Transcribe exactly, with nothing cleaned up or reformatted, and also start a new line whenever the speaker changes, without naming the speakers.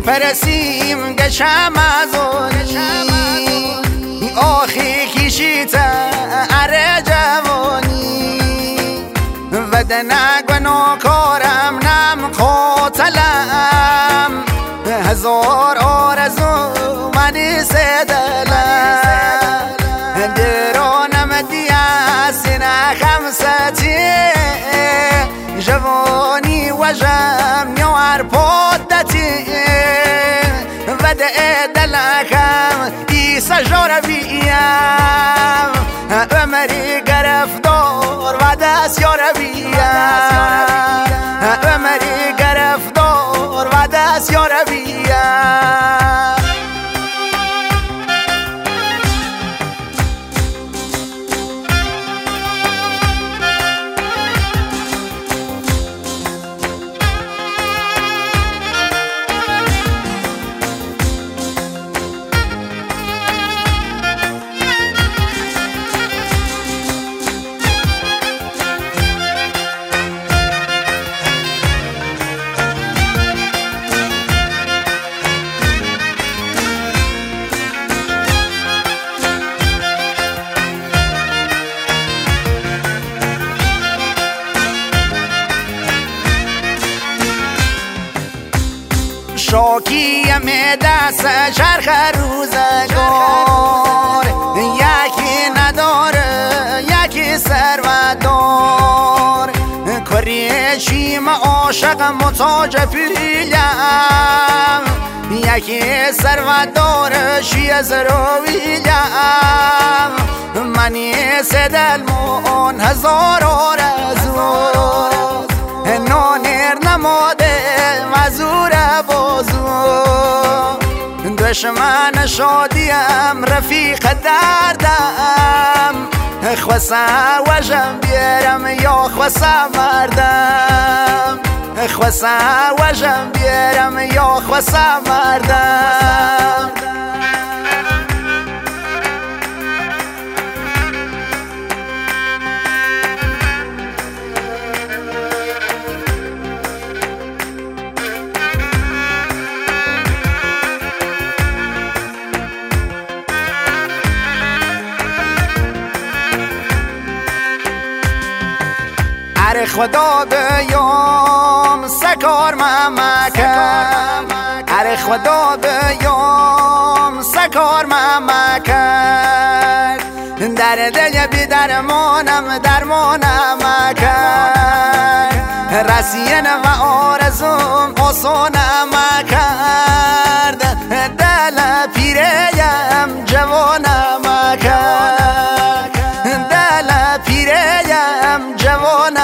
فرسیم گشم ازونی آخی کشیت اره جوانی ودنگ و ناکارم نم قاتلم هزار آرزو منی سدلم درانم دیاسین خمستی جوانی و جم نیار پودتی وده دلکم ایسا جاربیم عمری گرفتار و دست یاربیم عمری گرفتار و دست یاربیم شاکیم دست چرخ روزگار یکی نداره یکی ثروتدار کریشیم عاشق محتاج پیلم یکی ثروتدار شی زرویلم منی سدلمون هزار آرزو نانیر نماده مزور بازو دشمن شادیم رفیق دردم خواسم وجم بیرم یا خواسم مردم خواسم وجم بیرم یا خواسم مردم اره خدا بیام سکار ممکن اره خدا بیام سکار ممکن در دل بی درمانم درمانم مکن رسین و آرزوم آسانم کرد دل پیریم جوانم کرد دل پیریم جوانم